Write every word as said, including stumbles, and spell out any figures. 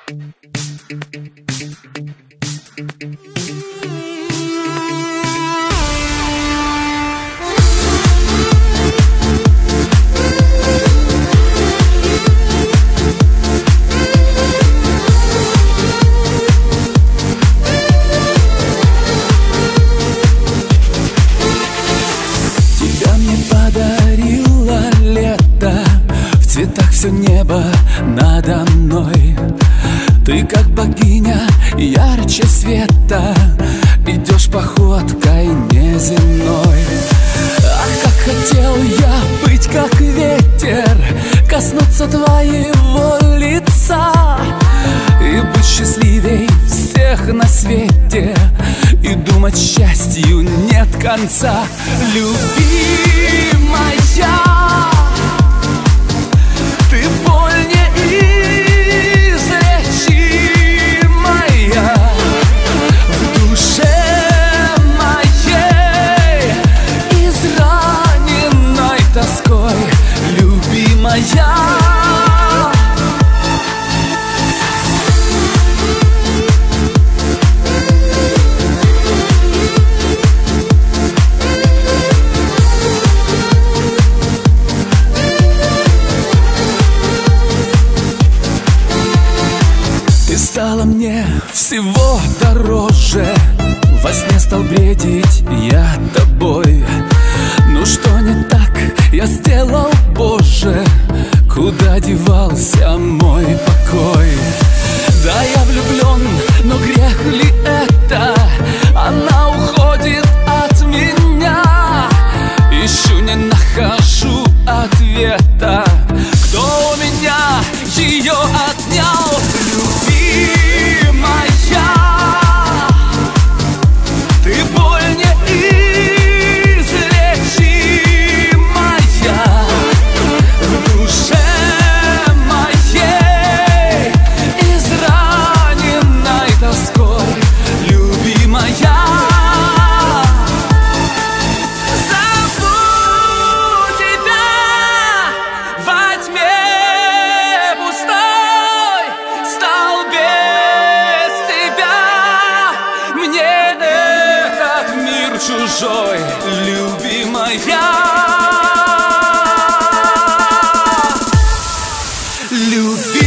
В цветах все небо надо мной. Ты как богиня ярче света, идешь походкой неземной. Ах, как хотел я быть как ветер, коснуться твоего лица и быть счастливей всех на свете, и думать, счастью нет конца. Любимая, ты боль неизлечимая в душе моей, израненной тоской, любимая. Ты стала мне всего дороже, во сне стал бредить я тобой. Ну что не так я сделал, Боже, куда девался мой покой? Да, я влюблен, но грех ли это? Она уходит от меня, ищу, не нахожу ответа. Кто у меня ее отнял? Любимая, ты боль неизлечимая в душе моей, израненной тоской, любимая. Зову тебя во тьме пустой, стал без тебя мне этот мир чужой, любимая. Люби